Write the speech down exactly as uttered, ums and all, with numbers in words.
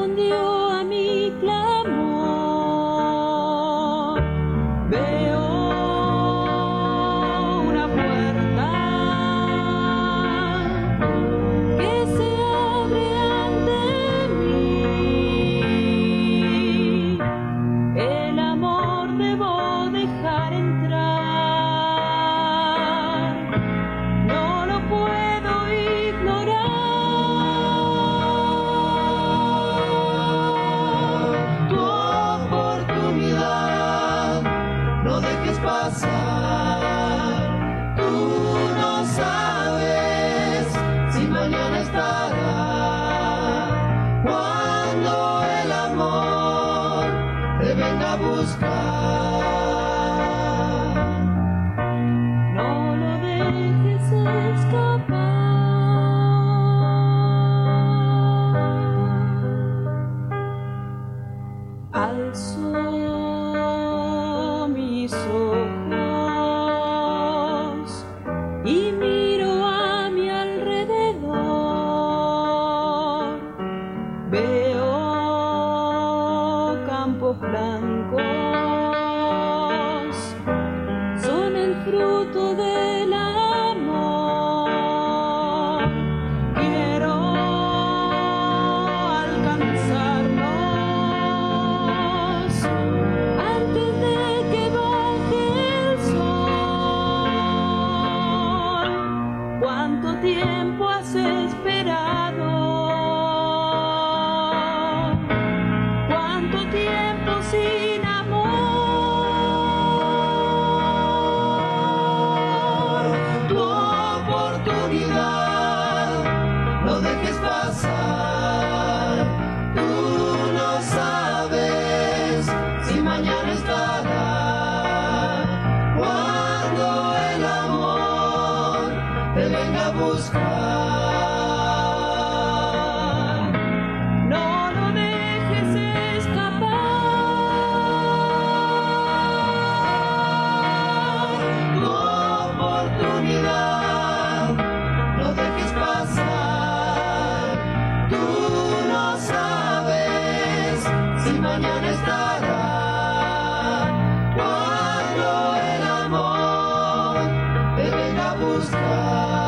respondió a mi clamor. Veo una puerta que se abre ante mí. El amor debo dejar entrar, no lo puedo ignorar. Tu oportunidad no dejes pasar. Tú no sabes si mañana estará. Cuando el amor te venga a buscar, no lo dejes escapar. Alzo mis ojos y miro a mi alrededor. Veo campos blancos, son el fruto del amor. Quiero alcanzarlos antes de que baje el sol. ¿Cuánto tiempo has esperado? ¿Cuánto tiempo sin amor? Tu oportunidad no dejes pasar. Tú no sabes si mañana estará. Cuando el amor te venga a buscar, no lo dejes escapar. Tu oportunidad no dejes pasar. Tú no sabes si mañana estará. Cuando el amor te venga a buscar.